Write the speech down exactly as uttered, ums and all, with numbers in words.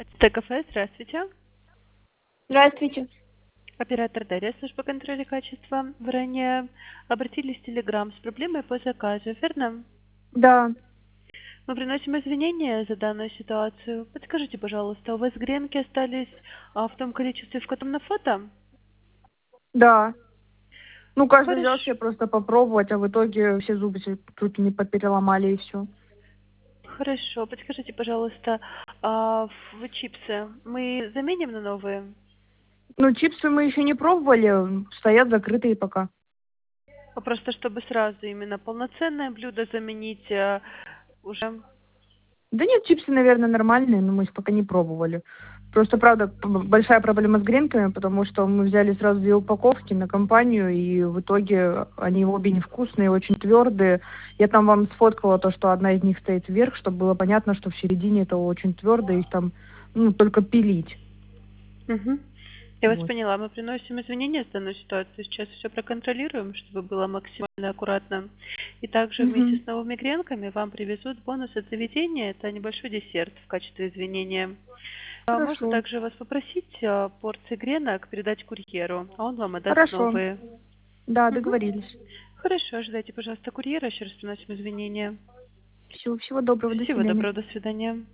Т-кафе, здравствуйте. Здравствуйте. Оператор Дарья, служба контроля качества. Вы ранее обратились в Telegram с проблемой по заказу, верно? Да. Мы приносим извинения за данную ситуацию. Подскажите, пожалуйста, у вас гренки остались а, в том количестве, в котором на фото? Да. Ну, каждый взял Хорошо. себе просто попробовать, а в итоге все зубы себе чуть не попереломали и все. Хорошо. Подскажите, пожалуйста, а в чипсы мы заменим на новые? Ну, чипсы мы еще не пробовали, стоят закрытые пока. А Просто чтобы сразу именно полноценное блюдо заменить а, уже. Да нет, чипсы, наверное, нормальные, но мы их пока не пробовали. Просто, правда, п- большая проблема с гренками, потому что мы взяли сразу две упаковки на компанию, и в итоге они обе невкусные, очень твердые. Я там вам сфоткала то, что одна из них стоит вверх, чтобы было понятно, что в середине это очень твердо, их там, ну, только пилить. Мгм. Я вас Вот. поняла. Мы приносим извинения за данную ситуацию. Сейчас все проконтролируем, чтобы было максимально аккуратно. И также вместе Мгм. с новыми гренками вам привезут бонус от заведения. Это небольшой десерт в качестве извинения. А можно Хорошо. также вас попросить а, порции гренок передать курьеру, а он вам отдаст Хорошо. новые. Да, Мгм. договорились. Хорошо, ожидайте, пожалуйста, курьера. Еще раз приносим извинения. Всего, всего доброго, до Всего свидания. доброго, до свидания.